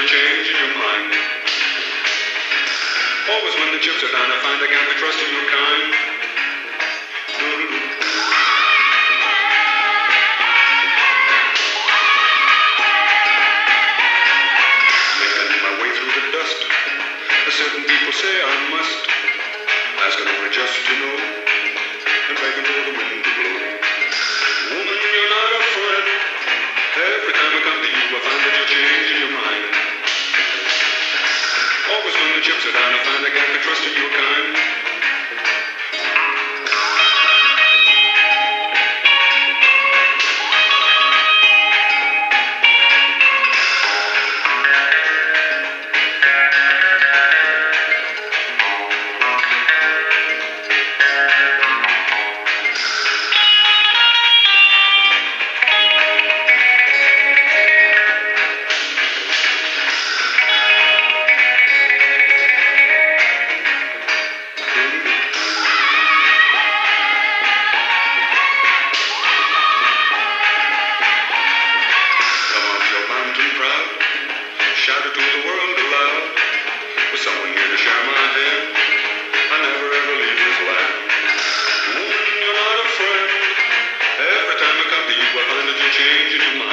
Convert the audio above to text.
you change in your mind. Always when the chips are down, I find I can't be trusting your kind. Making my way through the dust, certain people say I must, asking only just to know, and begging for the wind to blow. Woman, you're not a friend. Every time I come to you, I find that you're changing your mind. Always when the chips are down, I find I can't be trusting your kind. Shout it to the world aloud. With someone here to share my hand, I never ever leave this land. Woman, you're not a friend. Every time I come to you, I find that you're changing your mind.